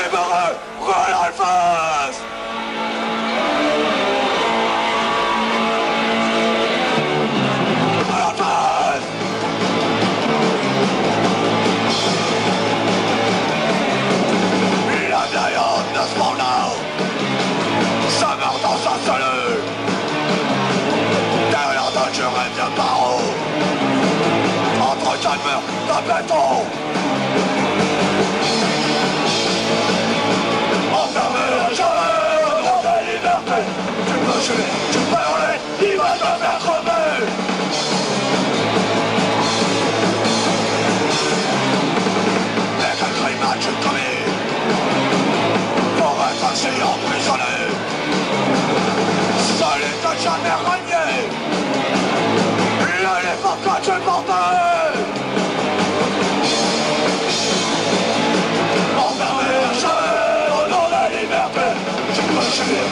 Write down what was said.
marins, voilà le face. Sa mort dans sa cellule. Derrière d'un je rêve de barreau. Entre quatre murs de béton. Enfermé à jamais au nom de la liberté. Tu peux tuer, tu peux hurler, il va te faire crever. Mais quel crime as-tu commis pour être ainsi emprisonné? Seul et que jamais régné. L'éléphant que tu portais. Enfermé à jamais au nom de la liberté. Tu peux tuer,